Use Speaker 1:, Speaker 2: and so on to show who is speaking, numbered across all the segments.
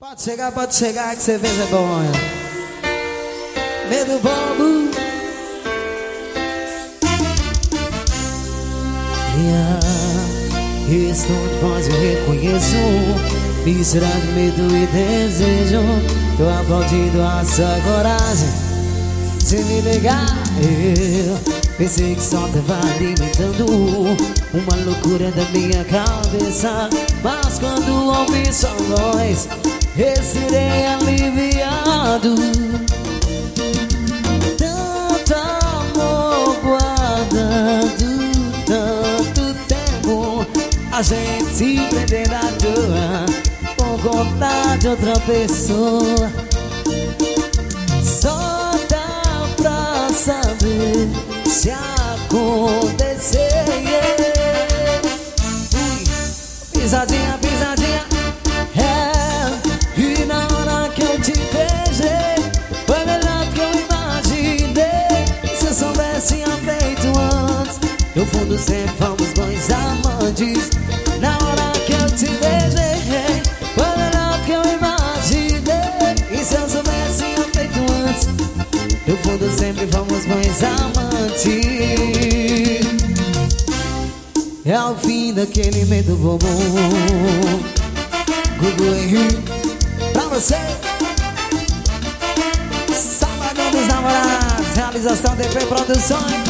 Speaker 1: Pode chegar que cerveja é bom. Medo bobo. Estou de voz eu reconheço, mistura de medo e desejo. Tô aplaudindo a sua coragem. Se me ligar, eu pensei que só tava alimentando uma loucura da minha cabeça. Mas quando ouvi sua voz, estarei aliviado. Tanto amor guardado, tanto tempo, a gente se prender à toa por conta de outra pessoa. Só dá pra saber se acontecer. Pisadinha, pisadinha. E na hora que eu te beijei, foi melhor do que eu imaginei. Se eu soubesse tinha feito antes, no fundo sempre fomos bons amantes. Na hora que eu te beijei, foi melhor do que eu imaginei. E se eu soubesse tinha feito antes, no fundo sempre fomos bons amantes. É o fim daquele medo bobo. Gugu Henrique, pra você, Sabadão dos Namorados, realização DP Produções.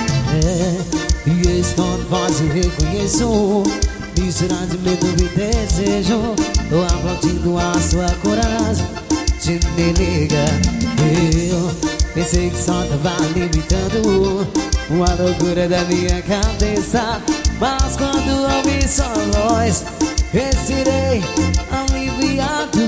Speaker 1: E esse tom de voz eu reconheço, mistura de medo e desejo. Tô aplaudindo a sua coragem. Se me liga, eu pensei que só tava limitando uma loucura da minha cabeça. Mas quando ouvi sua voz, estarei aliviado.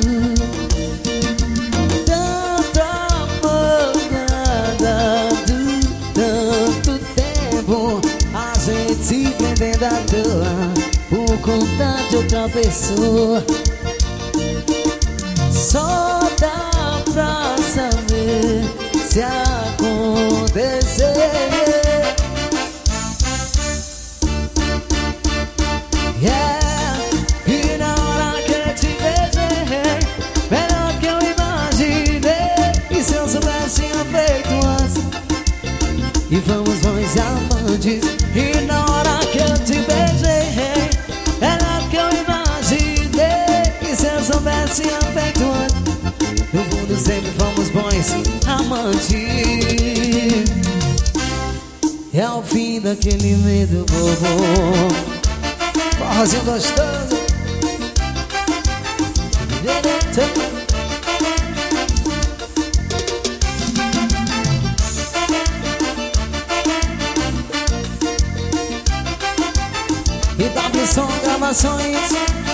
Speaker 1: Tanto amor guardado, tanto tempo, a gente se prendendo à toa por conta de outra pessoa. Só dá pra saber se acontecer. E na hora que eu te beijei, melhor que eu imaginei. E se eu soubesse tinha feito antes, e fomos bons amantes. E na hora que eu te beijei, melhor que eu imaginei. E se eu soubesse tinha feito antes, no fundo sempre fomos bons amantes. É o fim daquele medo bobo. Forrozinho gostoso. E W Som Gravações.